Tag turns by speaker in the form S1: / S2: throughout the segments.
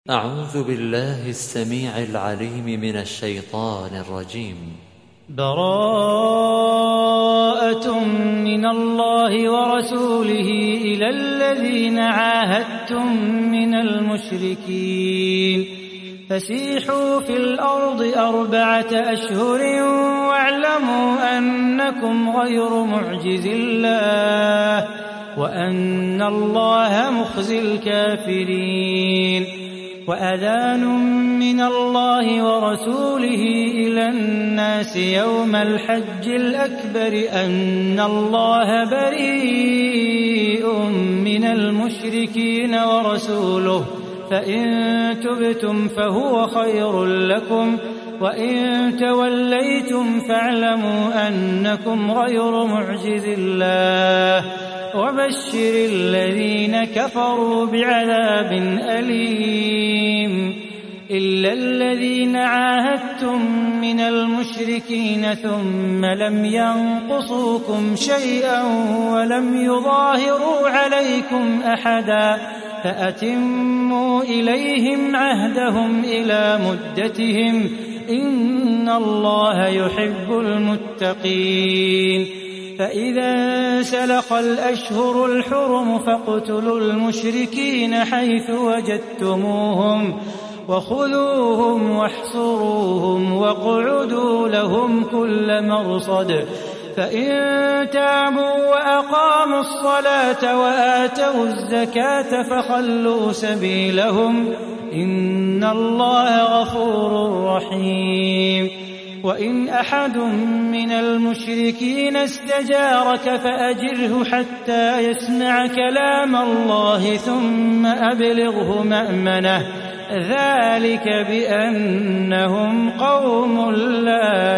S1: أعوذ بالله السميع العليم من الشيطان الرجيم.
S2: براءة من الله ورسوله إلى الذين عاهدتم من المشركين فسيحوا في الأرض 4 أشهر واعلموا أنكم غير معجز الله وأن الله مخزي الكافرين. وأذان من الله ورسوله إلى الناس يوم الحج الأكبر أن الله بريء من المشركين ورسوله فإن تبتم فهو خير لكم وإن توليتم فاعلموا أنكم غير معجز الله وبشر الذين كفروا بعذاب أليم. إلا الذين عاهدتم من المشركين ثم لم ينقصوكم شيئا ولم يظاهروا عليكم أحدا فأتموا إليهم عهدهم إلى مدتهم إن الله يحب المتقين. فإذا سلخ الأشهر الحرم فاقتلوا المشركين حيث وجدتموهم وخذوهم واحصروهم واقعدوا لهم كل مرصد. فإن تابوا وأقاموا الصلاة وآتوا الزكاة فخلوا سبيلهم إن الله غفور رحيم. وإن أحد من المشركين استجارك فأجره حتى يسمع كلام الله ثم أبلغه مأمنه ذلك بأنهم قوم لا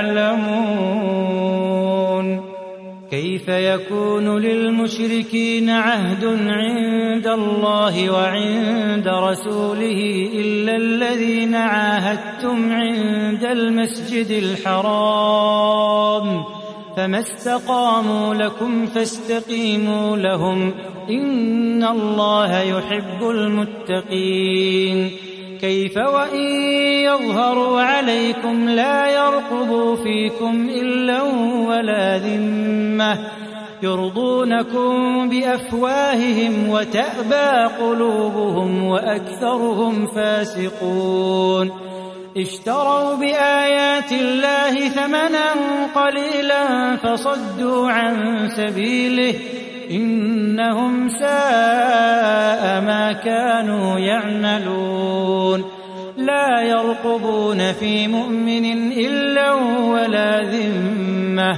S2: يعلمون. كيف يكون للمشركين عهد عند الله وعند رسوله إلا الذين عاهدتم عند المسجد الحرام فما استقاموا لكم فاستقيموا لهم إن الله يحب المتقين. كيف وإن يظهروا عليكم لا يرقبوا فيكم إلا ولا ذمة يرضونكم بأفواههم وتأبى قلوبهم وأكثرهم فاسقون. اشتروا بآيات الله ثمنا قليلا فصدوا عن سبيله إنهم ساء ما كانوا يعملون. لا يرقبون في مؤمن إلا ولا ذمة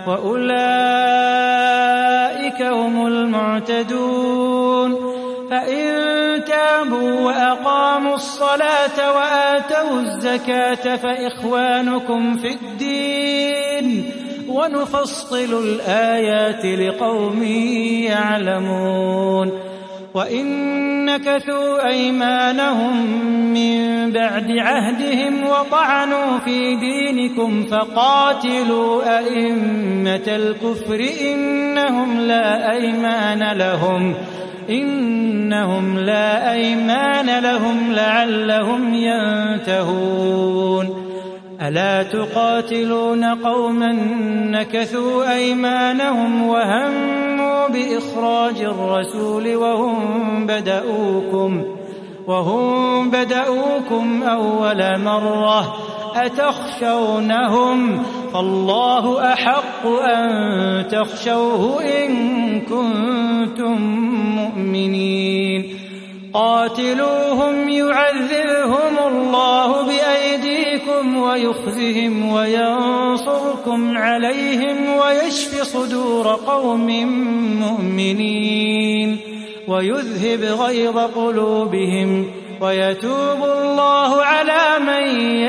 S2: وأولئك هم المعتدون. فإن تابوا وأقاموا الصلاة وآتوا الزكاة فإخوانكم في الدين ونفصل الآيات لقوم يعلمون. وإن نكثوا أيمانهم من بعد عهدهم وطعنوا في دينكم فقاتلوا أئمة الكفر إنهم لا أيمان لهم لعلهم ينتهون. ألا تقاتلون قوما نكثوا أيمانهم وهموا بإخراج الرسول وهم بدؤوكم أول مرة أتخشونهم فالله أحق أن تخشوه إن كنتم مؤمنين. قاتلوهم يعذبهم الله بأيديكم ويخزهم وينصركم عليهم ويشف صدور قوم مؤمنين ويذهب غيظ قلوبهم ويتوب الله على من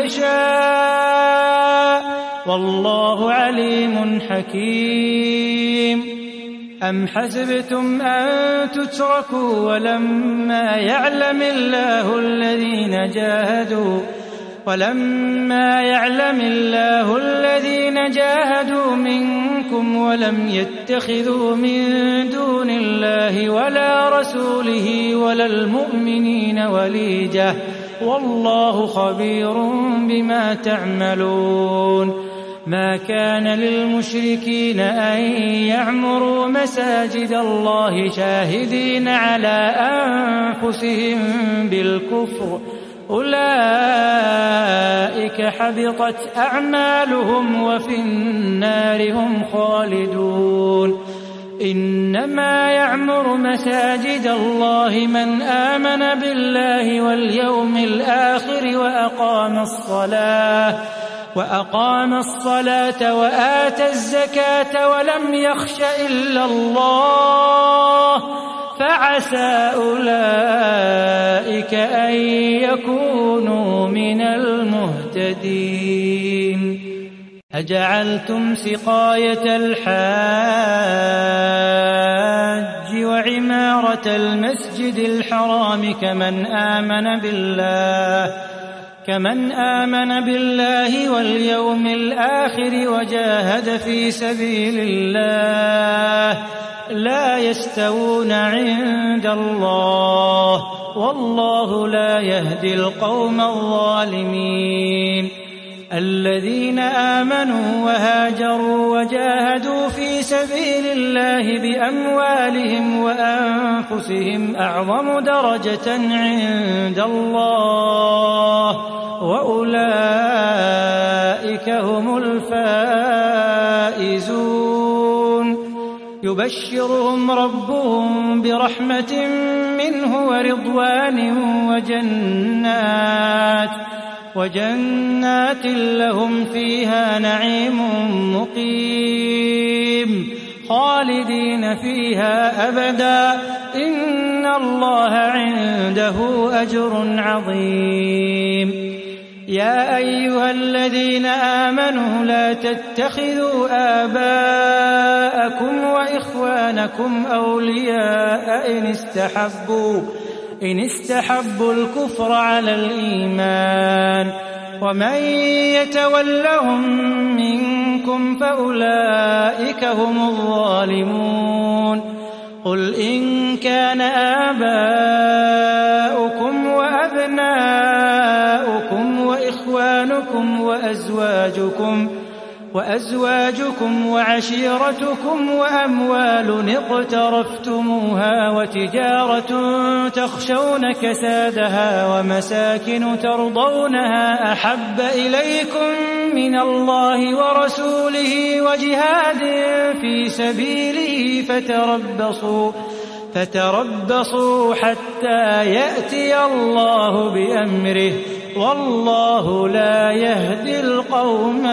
S2: يشاء والله عليم حكيم. أم حسبتم أن تتركوا ولما يعلم الله الذين جاهدوا منكم منكم ولم يتخذوا من دون الله ولا رسوله ولا المؤمنين وليجة والله خبير بما تعملون. ما كان للمشركين أن يعمروا مساجد الله شاهدين على أنفسهم بالكفر أولئك حبطت أعمالهم وفي النار هم خالدون. إنما يعمر مساجد الله من آمن بالله واليوم الآخر وأقام الصلاة وآتى الزكاة ولم يخش إلا الله فعسى أولئك أن يكونوا من المهتدين. أجعلتم سقاية الحاج وعمارة المسجد الحرام كمن آمن بالله واليوم الآخر وجاهد في سبيل الله لا يستوون عند الله والله لا يهدي القوم الظالمين. الذين آمنوا وهاجروا وجاهدوا في سبيل الله بأموالهم وأنفسهم أعظم درجة عند الله وأولئك هم الفائزون. يبشرهم ربهم برحمة منه ورضوان وجنات لهم فيها نعيم مقيم خالدين فيها أبدا إن الله عنده أجر عظيم. يا أيها الذين آمنوا لا تتخذوا آباءكم وإخوانكم أولياء إن استحبوا الكفر على الإيمان ومن يتولهم منكم فأولئك هم الظالمون. قل إن كان آباؤكم وأبناؤكم وإخوانكم وأزواجكم وعشيرتكم وأموال اقترفتموها وتجارة تخشون كسادها ومساكن ترضونها أحب إليكم من الله ورسوله وجهاد في سبيله فتربصوا حتى يأتي الله بأمره والله لا يهدي القوم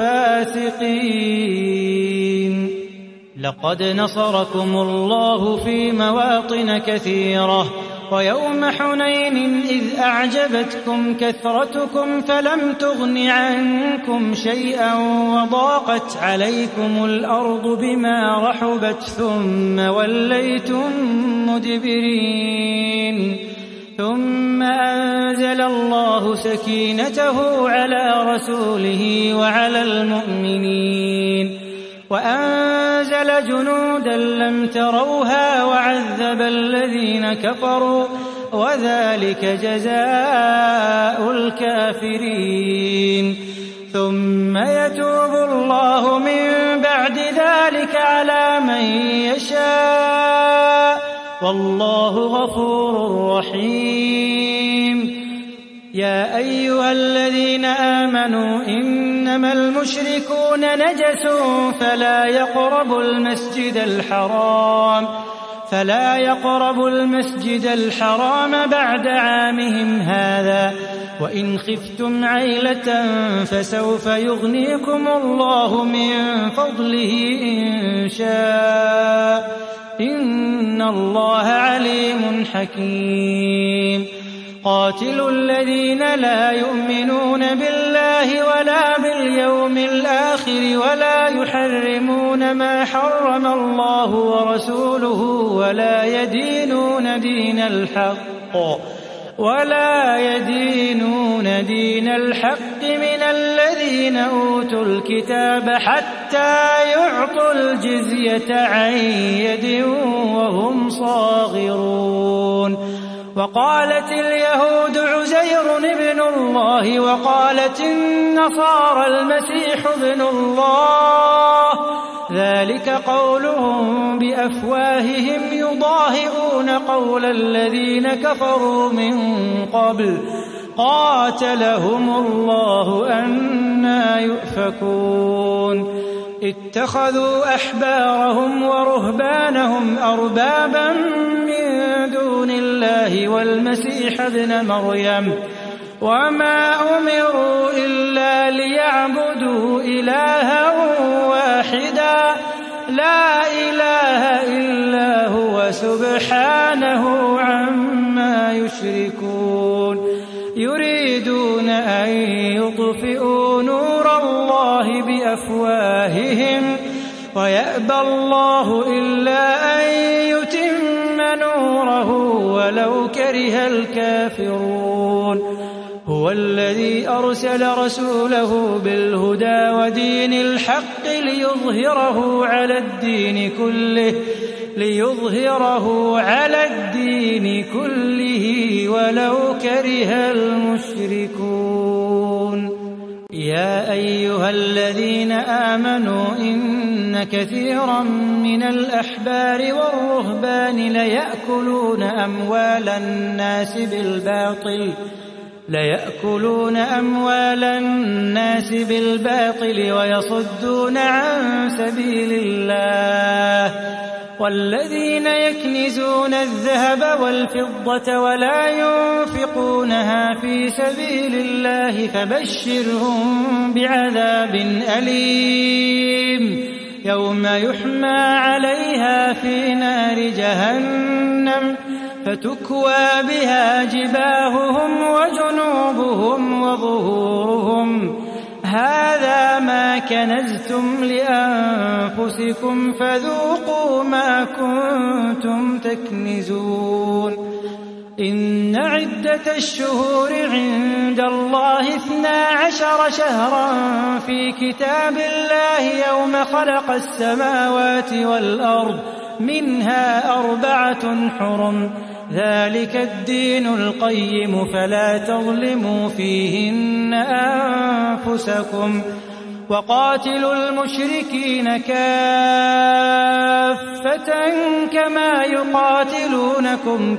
S2: الفاسقين. لقد نصركم الله في مواطن كثيرة ويوم حنين إذ أعجبتكم كثرتكم فلم تغن عنكم شيئا وضاقت عليكم الأرض بما رحبت ثم وليتم مدبرين. ثم أنزل الله سكينته على رسوله وعلى المؤمنين وأنزل جنودا لم تروها وعذب الذين كفروا وذلك جزاء الكافرين. ثم يتوب الله من بعد ذلك على من يشاء والله غفور رحيم. يا أيها الذين آمنوا إنما المشركون نجس فلا يقربوا المسجد الحرام بعد عامهم هذا وإن خفتم عيلة فسوف يغنيكم الله من فضله إن شاء إن الله عليم حكيم. قاتلوا الذين لا يؤمنون بالله ولا باليوم الآخر ولا يحرمون ما حرم الله ورسوله ولا يدينون دين الحق من الذين الذين أوتوا الكتاب حتى يعطوا الجزية عن يد وهم صاغرون. وقالت اليهود عزير ابن الله وقالت النصارى المسيح ابن الله، ذلك قولهم بأفواههم يضاهئون قول الذين كفروا من قبل قاتلهم الله أنى يؤفكون. اتخذوا أحبارهم ورهبانهم أربابا من دون الله والمسيح ابن مريم، وما أمروا إلا ليعبدوا إلها واحدا لا إله إلا هو سبحانه عما يشركون. يريدون أن يطفئوا نور الله بأفواههم ويأبى الله إلا أن يتم نوره ولو كره الكافرون. هو الذي أرسل رسوله بالهدى ودين الحق ليظهره على الدين كله ولو كره المشركون. يا أيها الذين آمنوا إن كثيرا من الأحبار والرهبان ليأكلون أموال الناس بالباطل ويصدون عن سبيل الله. والذين يكنزون الذهب والفضة ولا ينفقونها في سبيل الله فبشرهم بعذاب أليم يوم يحمى عليها في نار جهنم فتكوى بها جباههم وجنوبهم وظهورهم هذا ما كنزتم لأنفسكم فذوقوا ما كنتم تكنزون. إن عدة الشهور عند الله 12 شهرا في كتاب الله يوم خلق السماوات والأرض منها 4 حرم ذلك الدين القيم فلا تظلموا فيهن أنفسكم وقاتلوا المشركين كافة كما يقاتلونكم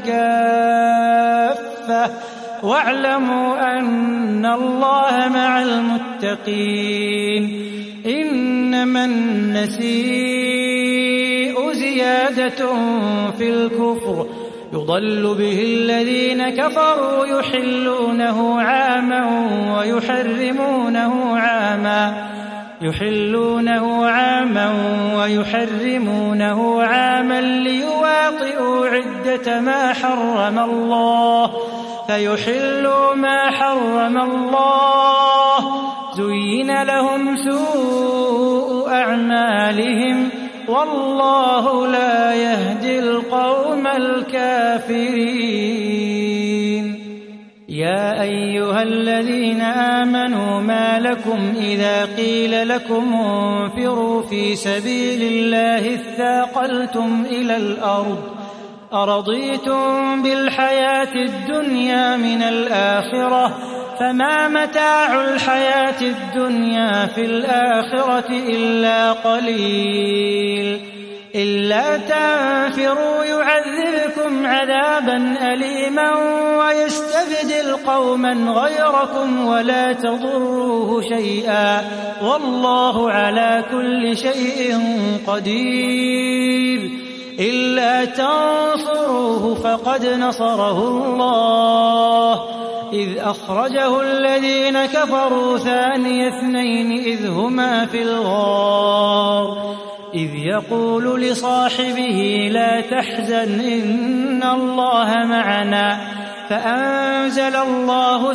S2: كافة واعلموا أن الله مع المتقين. إنما النسيء زيادة في الكفر يضل به الذين كفروا يحلونه عاما ويحرمونه عاما ليواطئوا عدة ما حرم الله فيحلوا ما حرم الله. زين لهم سوء أعمالهم والله لا يهدي القوم الكافرين. يا أيها الذين آمنوا ما لكم إذا قيل لكم انفروا في سبيل الله اثاقلتم إلى الأرض أرضيتم بالحياة الدنيا من الآخرة فما متاع الحياة الدنيا في الآخرة إلا قليل. إلا تنفروا يعذبكم عذابا أليما ويستبدل قوما غيركم ولا تضروه شيئا والله على كل شيء قدير. إلا تنصروه فقد نصره الله إذ أخرجه الذين كفروا ثاني اثنين إذ هما في الغار إذ يقول لصاحبه لا تحزن إن الله معنا فأنزل الله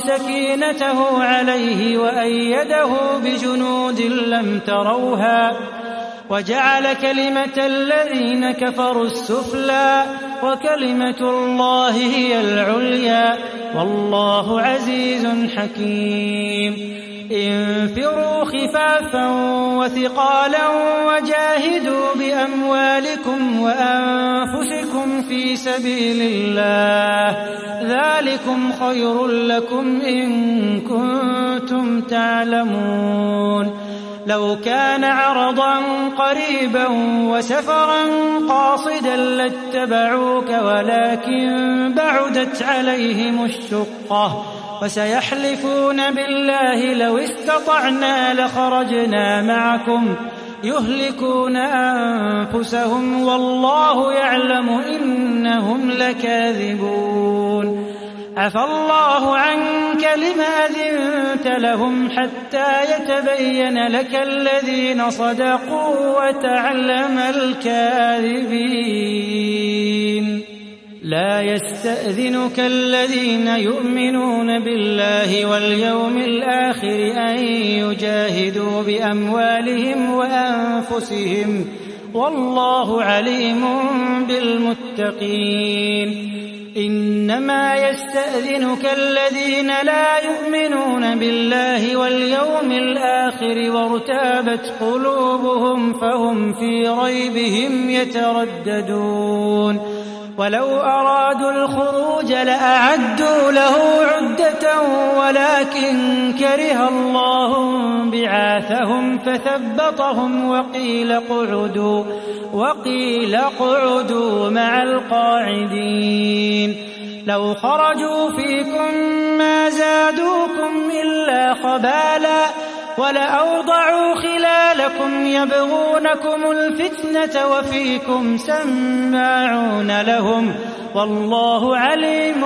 S2: سكينته عليه وأيده بجنود لم تروها وجعل كلمة الذين كفروا السفلى وكلمة الله هي العليا والله عزيز حكيم انفروا خفافا وثقالا وجاهدوا بأموالكم وأنفسكم في سبيل الله ذلكم خير لكم إن كنتم تعلمون لو كان عرضا قريبا وسفرا قاصدا لاتبعوك ولكن بعدت عليهم الشقة وسيحلفون بالله لو استطعنا لخرجنا معكم يهلكون أنفسهم والله يعلم إنهم لكاذبون عفى الله عنك لما أذنت لهم حتى يتبين لك الذين صدقوا وتعلم الكاذبين لا يستأذنك الذين يؤمنون بالله واليوم الآخر أن يجاهدوا بأموالهم وأنفسهم والله عليم بالمتقين إنما يستأذنك الذين لا يؤمنون بالله واليوم الآخر وارتابت قلوبهم فهم في ريبهم يترددون ولو أرادوا الخروج لأعدوا له عدة ولكن كره الله بعاثهم فثبطهم وقيل اقعدوا مع القاعدين لو خرجوا فيكم ما زادوكم إلا خبالا ولأوضعوا خلالكم يبغونكم الفتنة وفيكم سماعون لهم والله عليم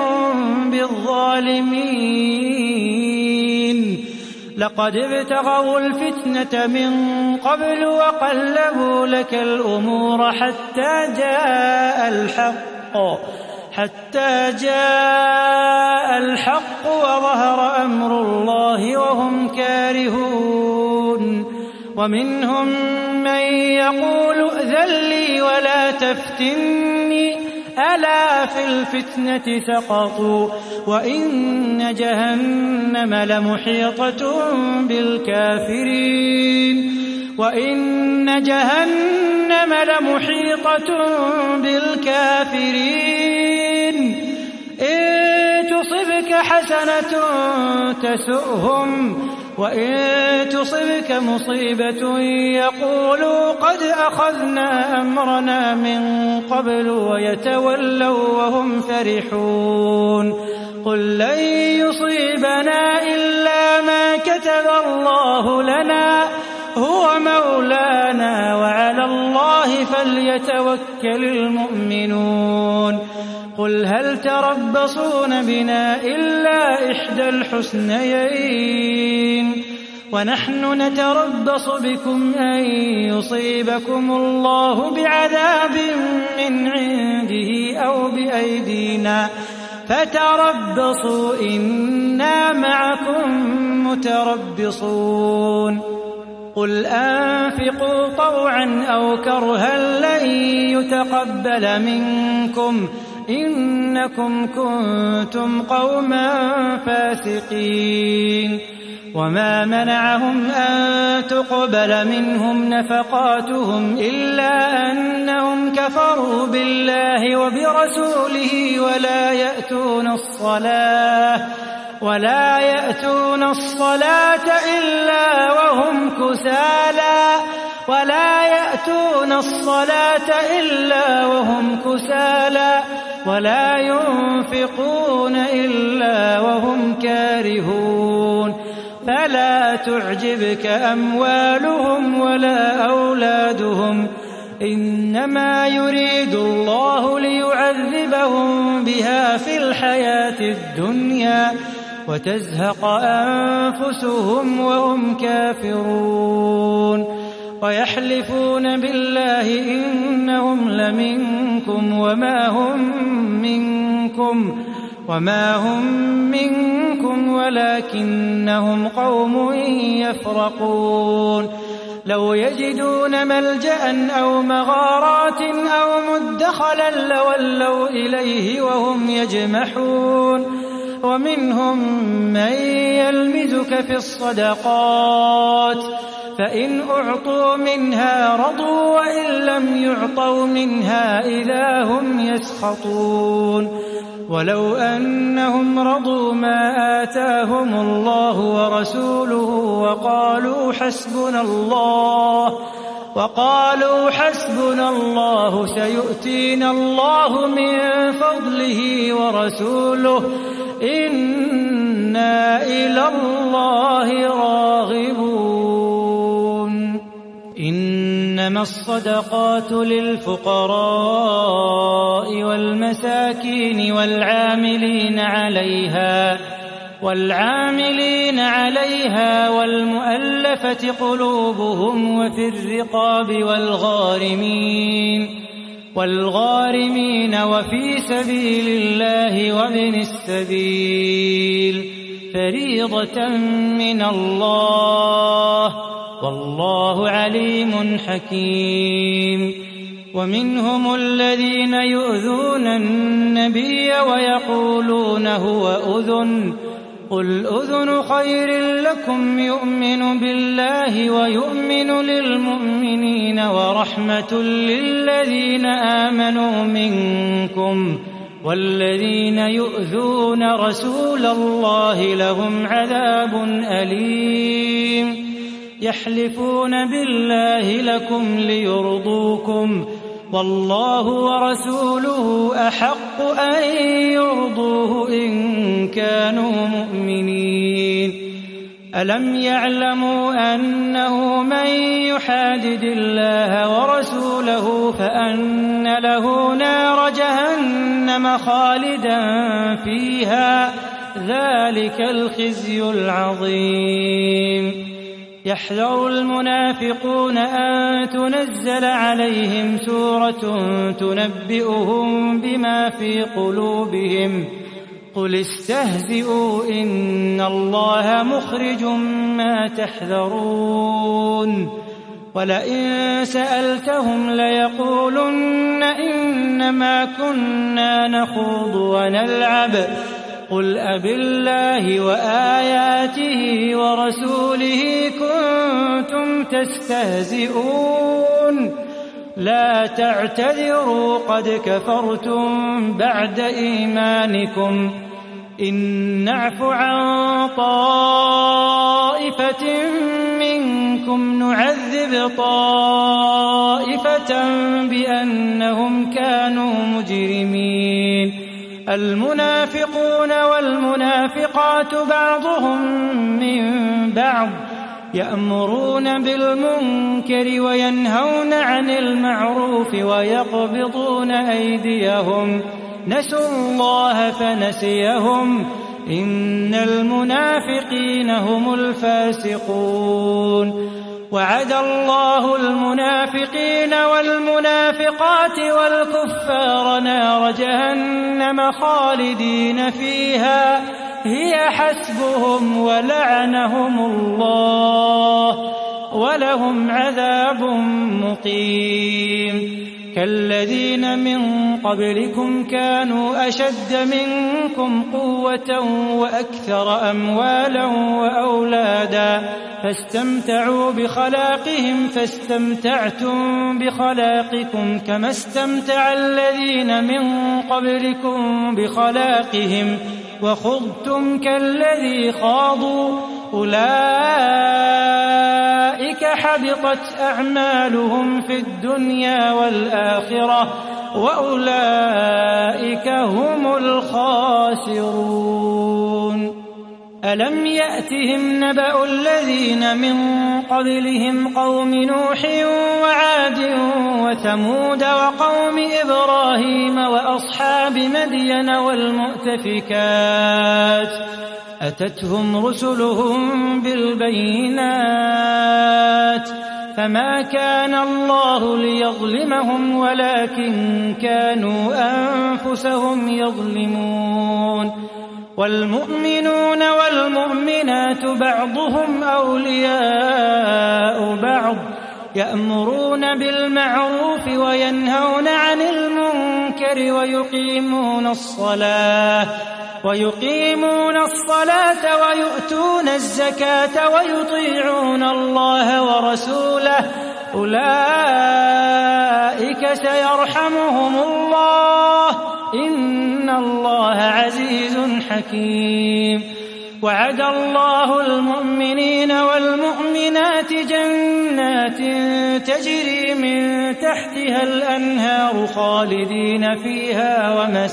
S2: بالظالمين لقد ابتغوا الفتنة من قبل وقلبوا لك الأمور حتى جاء الحق وظهر أمر الله وهم كارهون ومنهم من يقول ائذن لي ولا تفتني ألا في الفتنة سقطوا وإن جهنم لمحيطة بالكافرين إن تصبك حسنة تسؤهم وإن تصبك مصيبة يقولوا قد أخذنا أمرنا من قبل ويتولوا وهم فرحون قل لن يصيبنا إلا ما كتب الله لنا هو مولانا وعلى الله فليتوكل المؤمنون قل هل تربصون بنا إلا إحدى الحسنيين ونحن نتربص بكم أن يصيبكم الله بعذاب من عنده أو بأيدينا فتربصوا إنا معكم متربصون قل أنفقوا طوعا أو كرها لن يتقبل منكم إنكم كنتم قوما فاسقين وما منعهم أن تقبل منهم نفقاتهم إلا أنهم كفروا بالله وبرسوله ولا يأتون الصلاة إلا وهم كسالى ولا ينفقون إلا وهم كارهون فلا تعجبك أموالهم ولا أولادهم إنما يريد الله ليعذبهم بها في الحياة الدنيا وتزهق أنفسهم وهم كافرون ويحلفون بالله إنهم لمنكم وما هم منكم ولكنهم قوم يفرقون لو يجدون ملجأ أو مغارات أو مدخلا لولوا إليه وهم يجمحون ومنهم من يلمزك في الصدقات فإن أعطوا منها رضوا وإن لم يعطوا منها إذا هم يسخطون ولو أنهم رضوا ما آتاهم الله ورسوله وقالوا حسبنا الله سيؤتينا الله من فضله ورسوله إنا إلى الله راغبون إنما الصدقات للفقراء والمساكين والعاملين عليها والمؤلفة قلوبهم وفي الرقاب والغارمين وفي سبيل الله وابن السبيل فريضة من الله والله عليم حكيم ومنهم الذين يؤذون النبي ويقولون هو أذن قل أذن خير لكم يؤمن بالله ويؤمن للمؤمنين ورحمة للذين آمنوا منكم والذين يؤذون رسول الله لهم عذاب أليم يحلفون بالله لكم ليرضوكم والله ورسوله أحق أن يرضوه إن كانوا مؤمنين ألم يعلموا أنه من يحادد الله ورسوله فأن له نار جهنم خالدا فيها ذلك الخزي العظيم يحذر المنافقون أن تنزل عليهم سورة تنبئهم بما في قلوبهم قل استهزئوا إن الله مخرج ما تحذرون ولئن سألتهم ليقولن إنما كنا نخوض ونلعب قل أبالله وآياته ورسوله كنتم تستهزئون لا تعتذروا قد كفرتم بعد إيمانكم إن نعف عن طائفة منكم نعذب طائفة بأنهم كانوا مجرمين المنافقون والمنافقات بعضهم من بعض يأمرون بالمنكر وينهون عن المعروف ويقبضون أيديهم نسوا الله فنسيهم إن المنافقين هم الفاسقون وعد الله المنافقين والمنافقات والكفار نار جهنم خالدين فيها هي حسبهم ولعنهم الله ولهم عذاب مقيم كالذين من قبلكم كانوا أشد منكم قوة وأكثر أموالا وأولادا فاستمتعوا بخلاقهم فاستمتعتم بخلاقكم كما استمتع الذين من قبلكم بخلاقهم وخضتم كالذي خاضوا أولئك حبطت أعمالهم في الدنيا والآخرة وأولئك هم الخاسرون ألم يأتهم نبأ الذين من قبلهم قوم نوح وعاد وثمود وقوم إبراهيم وأصحاب مدين والمؤتفكات أتتهم رسلهم بالبينات فما كان الله ليظلمهم ولكن كانوا أنفسهم يظلمون والمؤمنون والمؤمنات بعضهم أولياء بعض يأمرون بالمعروف وينهون عن المنكر ويقيمون الصلاة ويؤتون الزكاة ويطيعون الله ورسوله أولئك سيرحمهم الله إن الله عزيز حكيم. وعد الله المؤمنين والمؤمنات جنات تجري من تحتها الأنهار خالدين فيها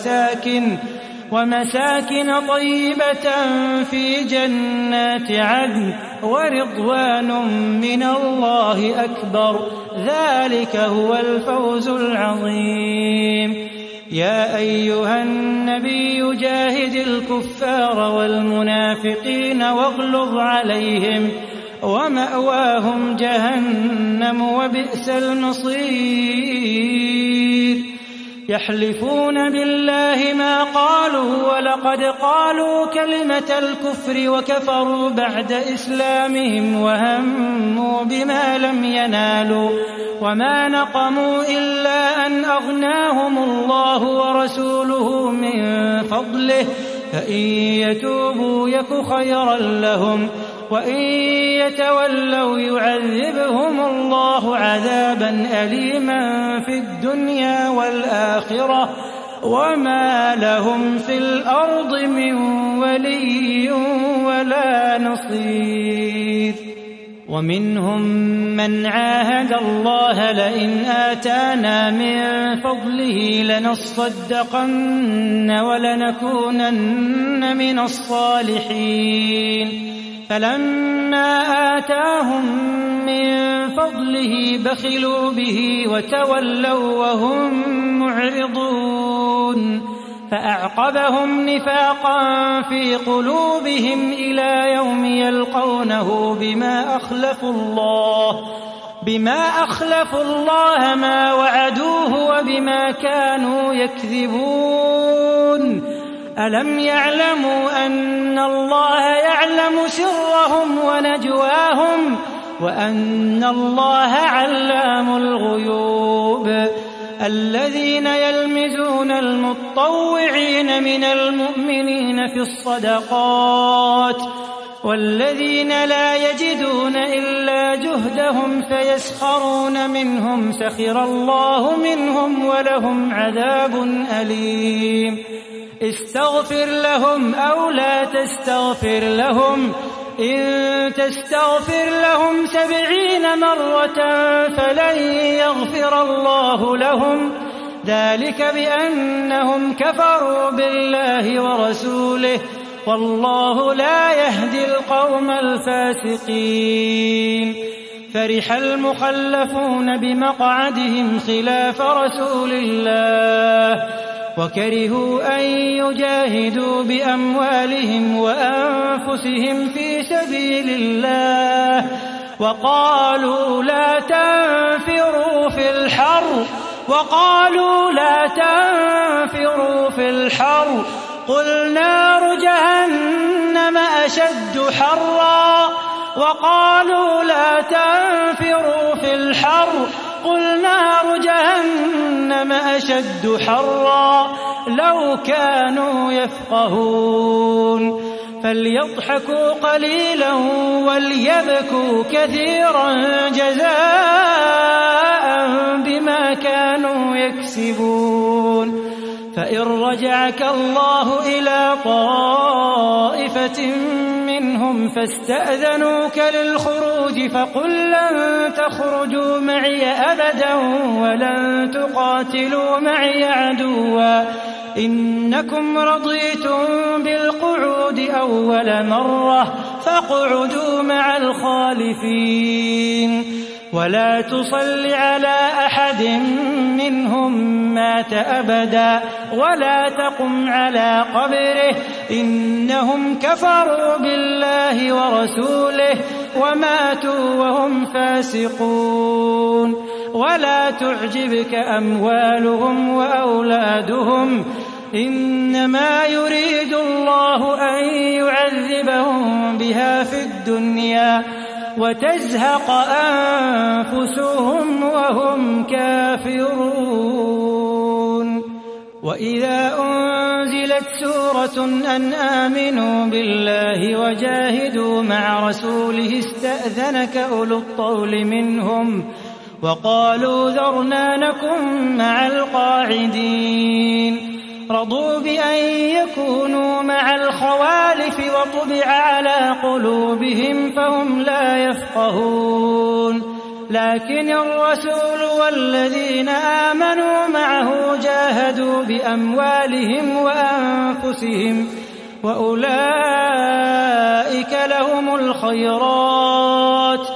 S2: ومساكن طيبة في جنات عدن ورضوان من الله أكبر ذلك هو الفوز العظيم. يا أيها النبي جاهد الكفار والمنافقين واغلظ عليهم ومأواهم جهنم وبئس المصير. يحلفون بالله ما قالوا ولقد قالوا كلمة الكفر وكفروا بعد إسلامهم وهموا بما لم ينالوا وما نقموا إلا أن أغناهم الله ورسوله من فضله فإن يتوبوا يك خيرا لهم وإن يتولوا يعذبهم الله عذابا أليما في الدنيا والآخرة وما لهم في الأرض من ولي ولا نصير. ومنهم من عاهد الله لئن آتانا من فضله لنصدقن ولنكونن من الصالحين فلما آتاهم من فضله بخلوا به وتولوا وهم معرضون فأعقبهم نفاقا في قلوبهم إلى يوم يلقونه بما أخلفوا الله ما وعدوه وبما كانوا يكذبون. ألم يعلموا أن الله يعلم سرهم ونجواهم وأن الله علام الغيوب. الذين يلمزون المطوعين من المؤمنين في الصدقات والذين لا يجدون إلا جهدهم فيسخرون منهم سخر الله منهم ولهم عذاب أليم. استغفر لهم أو لا تستغفر لهم إن تستغفر لهم 70 مرة فلن يغفر الله لهم ذلك بأنهم كفروا بالله ورسوله والله لا يهدي القوم الفاسقين. فرح المخلفون بمقعدهم خلاف رسول الله وكرهوا أن يجاهدوا بأموالهم وأنفسهم في سبيل الله وقالوا لا تنفروا في الحر قل نار جهنم أشد حرا وقالوا لا تنفروا في الحر قل نار جهنم أشد حرا لو كانوا يفقهون. فليضحكوا قليلا وليبكوا كثيرا جزاء بما كانوا يكسبون. فإن رجعك الله إلى طائفة منهم فاستأذنوك للخروج فقل لن تخرجوا معي أبدا ولن تقاتلوا معي عدوا إنكم رضيتم بالقعود أول مرة فاقعدوا مع الخالفين ولا تصل على أحد منهم مات أبدا ولا تقم على قبره إنهم كفروا بالله ورسوله وماتوا وهم فاسقون. ولا تعجبك أموالهم وأولادهم إنما يريد الله أن يعذبهم بها في الدنيا وتزهق أنفسهم وهم كافرون. وإذا أنزلت سورة أن آمنوا بالله وجاهدوا مع رسوله استأذنك أولو الطول منهم وقالوا ذرنا نكن مع القاعدين. رضوا بأن يكونوا مع الخوالف وطبع على قلوبهم فهم لا يفقهون. لكن الرسول والذين آمنوا معه جاهدوا بأموالهم وأنفسهم وأولئك لهم الخيرات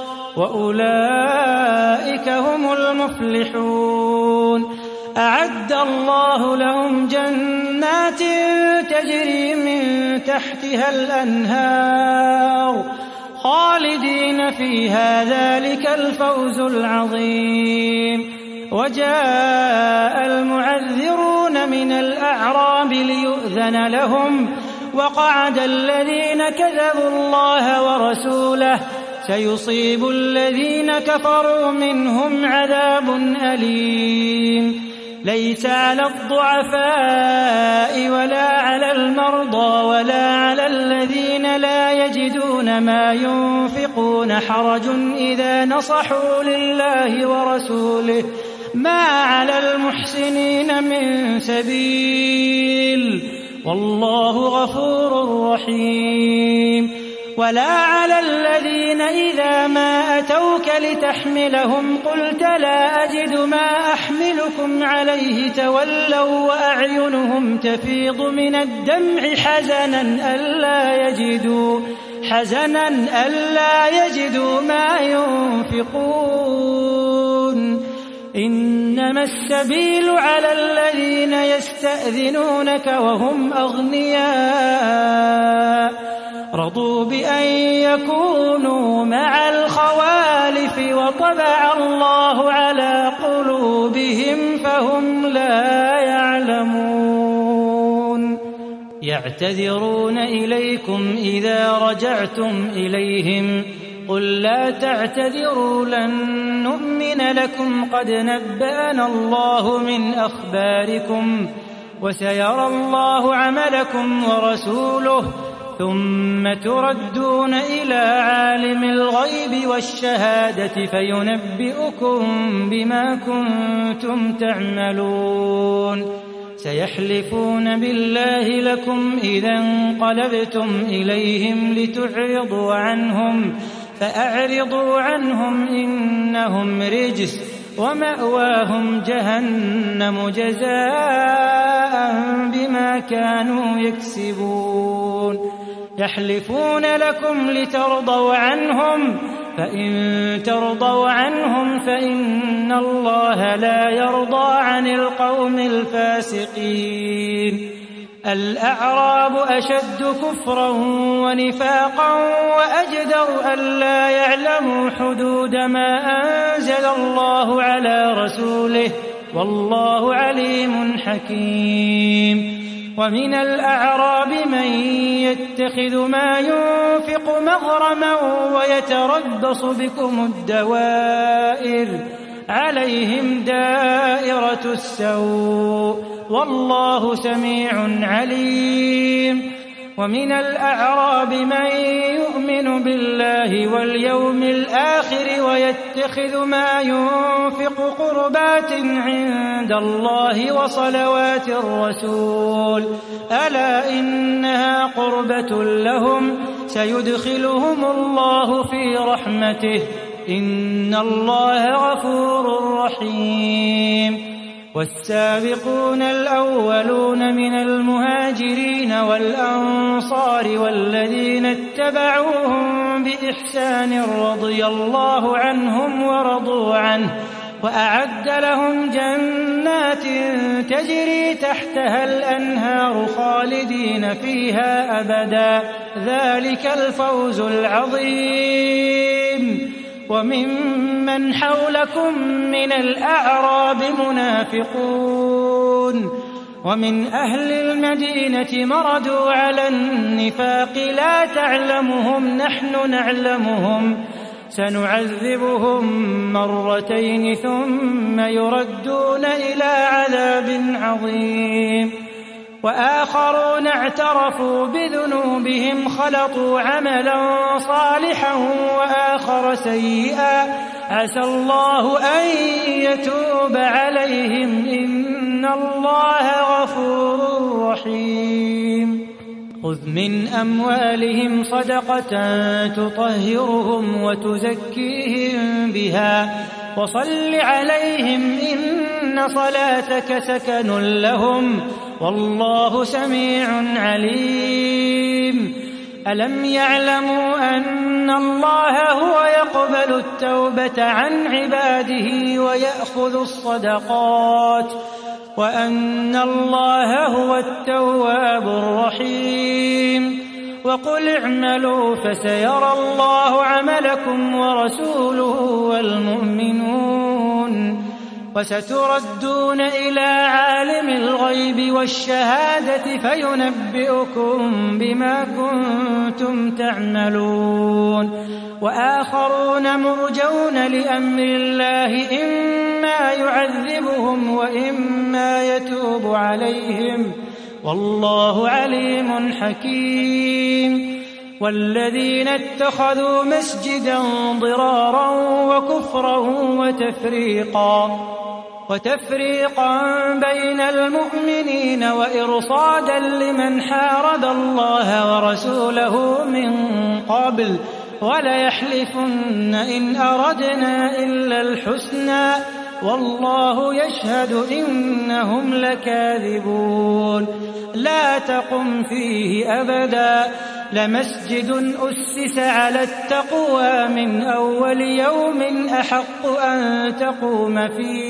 S2: وأولئك هم المفلحون. أعد الله لهم جنات تجري من تحتها الأنهار خالدين فيها ذلك الفوز العظيم. وجاء المعذرون من الأعراب ليؤذن لهم وقعد الذين كذبوا الله ورسوله سيصيب الذين كفروا منهم عذاب أليم. ليس على الضعفاء ولا على المرضى ولا على الذين لا يجدون ما ينفقون حرج إذا نصحوا لله ورسوله ما على المحسنين من سبيل والله غفور رحيم. ولا على الذين إذا ما أتوك لتحملهم قلت لا أجد ما أحملكم عليه تولوا وأعينهم تفيض من الدمع حزنا ألا يجدوا ما ينفقون. إنما السبيل على الذين يستأذنونك وهم أغنياء رضوا بأن يكونوا مع الخوالف وطبع الله على قلوبهم فهم لا يعلمون. يعتذرون إليكم إذا رجعتم إليهم قل لا تعتذروا لن نؤمن لكم قد نبأنا الله من أخباركم وسيرى الله عملكم ورسوله ثم تردون إلى عالم الغيب والشهادة فينبئكم بما كنتم تعملون. سيحلفون بالله لكم إذا انقلبتم إليهم لتعرضوا عنهم فأعرضوا عنهم إنهم رجس ومأواهم جهنم جزاء بما كانوا يكسبون. يحلفون لكم لترضوا عنهم فإن ترضوا عنهم فإن الله لا يرضى عن القوم الفاسقين. الأعراب أشد كفرا ونفاقا وأجدر ألا يعلموا حدود ما أنزل الله على رسوله والله عليم حكيم. ومن الأعراب من يتخذ ما ينفق مغرما ويتربص بكم الدوائر عليهم دائرة السوء والله سميع عليم. ومن الأعراب من يؤمن بالله واليوم الآخر ويتخذ ما ينفق قربات عند الله وصلوات الرسول ألا إنها قربة لهم سيدخلهم الله في رحمته إن الله غفور رحيم. والسابقون الأولون من المهاجرين والأنصار والذين اتبعوهم بإحسان رضي الله عنهم ورضوا عنه وأعد لهم جنات تجري تحتها الأنهار خالدين فيها أبدا ذلك الفوز العظيم. وممن حولكم من الأعراب منافقون ومن أهل المدينة مردوا على النفاق لا تعلمهم نحن نعلمهم سنعذبهم مرتين ثم يردون إلى عذاب عظيم. وآخرون اعترفوا بذنوبهم خلطوا عملا صالحا وآخر سيئا عسى الله أن يتوب عليهم إن الله غفور رحيم. خذ من أموالهم صدقة تطهرهم وتزكيهم بها وصل عليهم إن صلاتك سكن لهم والله سميع عليم. ألم يعلموا أن الله هو يقبل التوبة عن عباده ويأخذ الصدقات وأن الله هو التواب الرحيم. وقل اعملوا فسيرى الله عملكم ورسوله والمؤمنون وستردون إلى عالم الغيب والشهادة فينبئكم بما كنتم تعملون. وآخرون مرجون لأمر الله إما يعذبهم وإما يتوب عليهم والله عليم حكيم. والذين اتخذوا مسجدا ضرارا وكفرا وتفريقا بين المؤمنين وإرصادا لمن حارب الله ورسوله من قبل وليحلفن إن أردنا إلا الحسنى والله يشهد إنهم لكاذبون. لا تقم فيه أبدا لمسجد أسس على التقوى من أول يوم أحق أن تقوم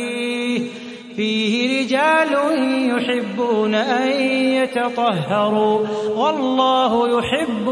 S2: فيه رجال يحبون أن يتطهروا والله يحب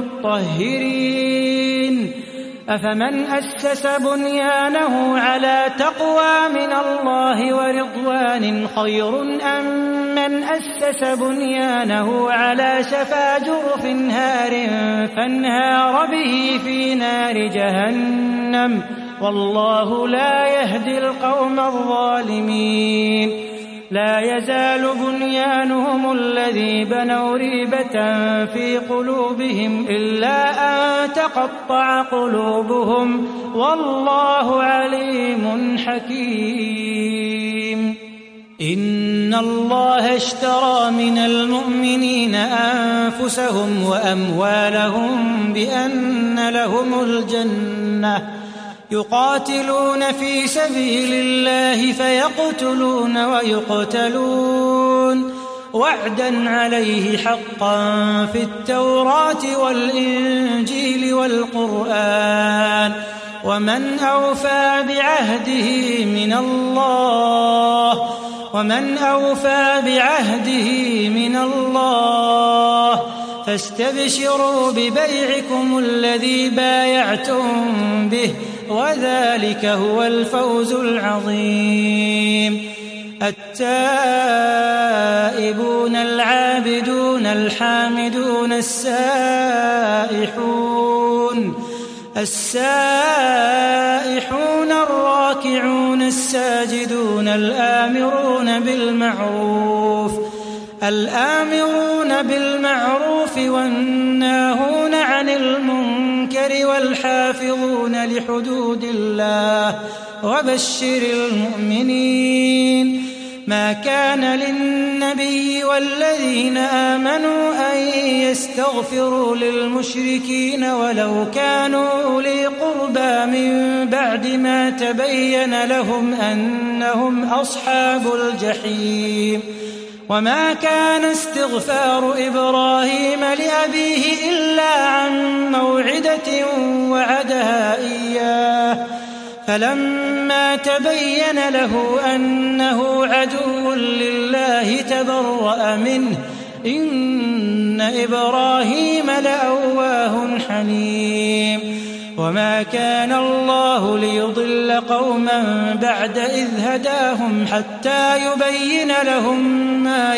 S2: المطهرين. أفمن أسس بنيانه على تقوى من الله ورضوان خير أم من أسس بنيانه على شفا جرف هار فانهار به في نار جهنم والله لا يهدي القوم الظالمين. لا يزال بنيانهم الذي بنوا ريبة في قلوبهم إلا أن تقطع قلوبهم والله عليم حكيم. إن الله اشترى من المؤمنين أنفسهم وأموالهم بأن لهم الجنة يقاتلون في سبيل الله فيقتلون ويقتلون وعدا عليه حقا في التوراة والإنجيل والقرآن ومن أوفى بعهده من الله فاستبشروا ببيعكم الذي بايعتم به وذلك هو الفوز العظيم. التائبون العابدون الحامدون السائحون الراكعون الساجدون الآمرون بالمعروف والناهون عن المنكر والحافظون لحدود الله وبشر المؤمنين. ما كان للنبي والذين آمنوا أن يستغفروا للمشركين ولو كانوا أولي قربى من بعد ما تبين لهم أنهم أصحاب الجحيم. وما كان استغفار إبراهيم لأبيه إلا عن موعدة وعدها إياه فلما تبين له أنه عدو لله تبرأ منه إن إبراهيم لأواه حليم. وما كان الله ليضل قوما بعد إذ هداهم حتى يبين لهم ما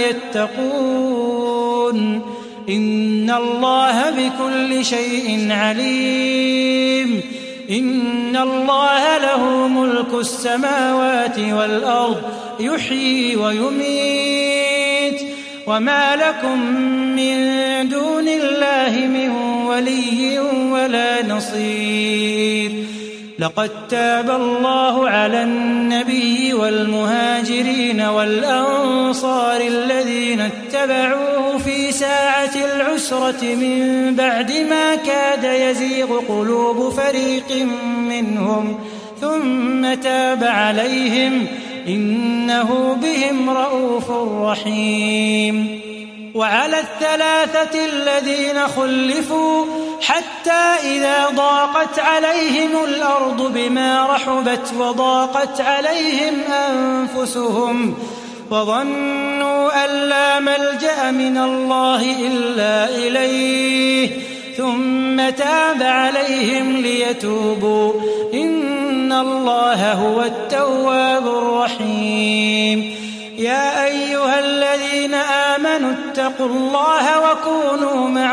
S2: يتقون إن الله بكل شيء عليم. إن الله له ملك السماوات والأرض يحيي ويميت وما لكم من دون الله من ولي ولا نصير لقد تاب الله على النبي والمهاجرين والأنصار الذين اتبعوه في ساعة العسرة من بعد ما كاد يزيغ قلوب فريق منهم ثم تاب عليهم إنه بهم رءوف رحيم وعلى الثلاثة الذين خلفوا حتى إذا ضاقت عليهم الأرض بما رحبت وضاقت عليهم أنفسهم وظنوا أن لا ملجأ من الله إلا إليه ثم تاب عليهم ليتوبوا إن الله هو التواب الرحيم يا أيها الذين آمنوا اتقوا الله وكونوا مع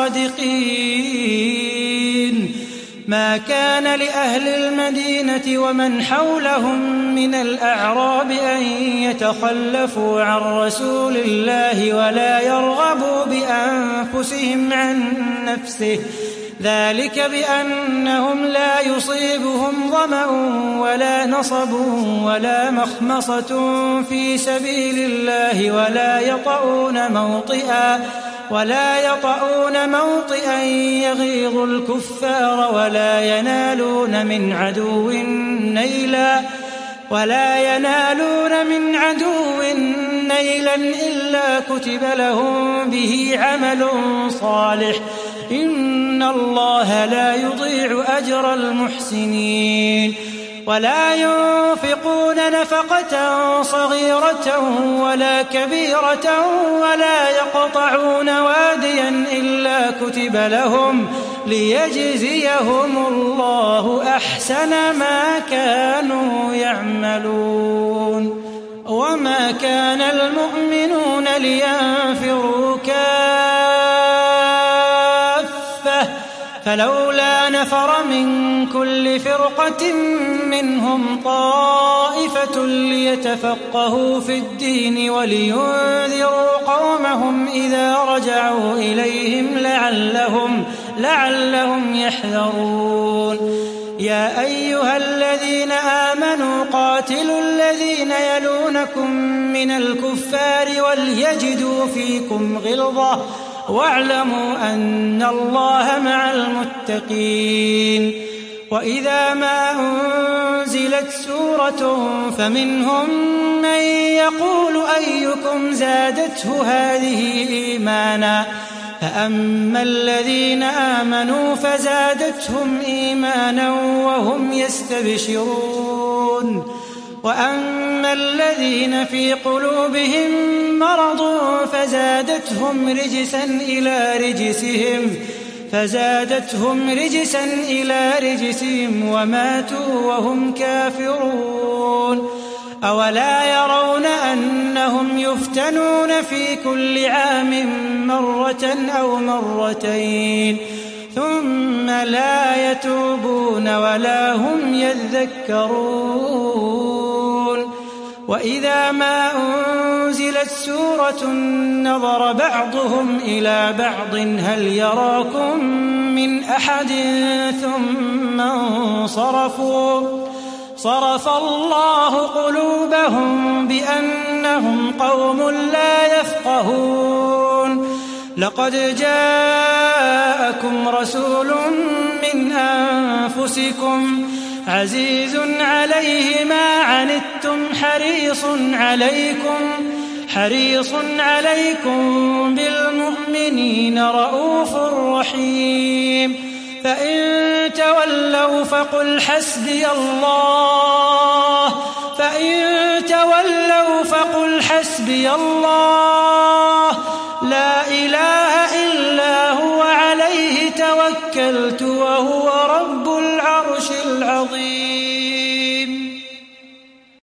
S2: الصادقين ما كان لأهل المدينة ومن حولهم من الأعراب أن يتخلفوا عن رسول الله ولا يرغبوا بأنفسهم عن نفسه ذلك بأنهم لا يصيبهم ظمأ ولا نصب ولا مخمصة في سبيل الله ولا يطؤون موطئا يغيظ الكفار ولا ينالون من عدو نيلا إلا كتب لهم به عمل صالح إن الله لا يضيع أجر المحسنين ولا ينفقون نفقة صغيرة ولا كبيرة ولا يقطعون واديا إلا كتب لهم ليجزيهم الله أحسن ما كانوا يعملون وما كان المؤمنون لينفروا كافة فلولا نفر من كل فرقة منهم طائفة ليتفقهوا في الدين ولينذروا قومهم إذا رجعوا إليهم لعلهم يحذرون يا أيها الذين آمنوا قاتلوا الذين يلونكم من الكفار وليجدوا فيكم غلظة واعلموا أن الله مع المتقين وإذا ما أنزلت سورة فمنهم من يقول أيكم زادته هذه إيمانا فأما الذين آمنوا فزادتهم إيمانا وهم يستبشرون وأما الذين في قلوبهم مرض فزادتهم رجسا إلى رجسهم وماتوا وهم كافرون أولا يرون أنهم يفتنون في كل عام مرة أو مرتين ثم لا يتوبون ولا هم يذكرون وإذا ما أنزلت سورة نظر بعضهم إلى بعض هل يراكم من أحد ثم انصرفوا صرف الله قلوبهم بأنهم قوم لا يفقهون لقد جاءكم رسول من أنفسكم عزيز عليه ما عنتم حريص عليكم بالمؤمنين رؤوف رحيم فإن تولوا فقل حسبي الله لا إله إلا هو عليه توكلت وهو رب العرش العظيم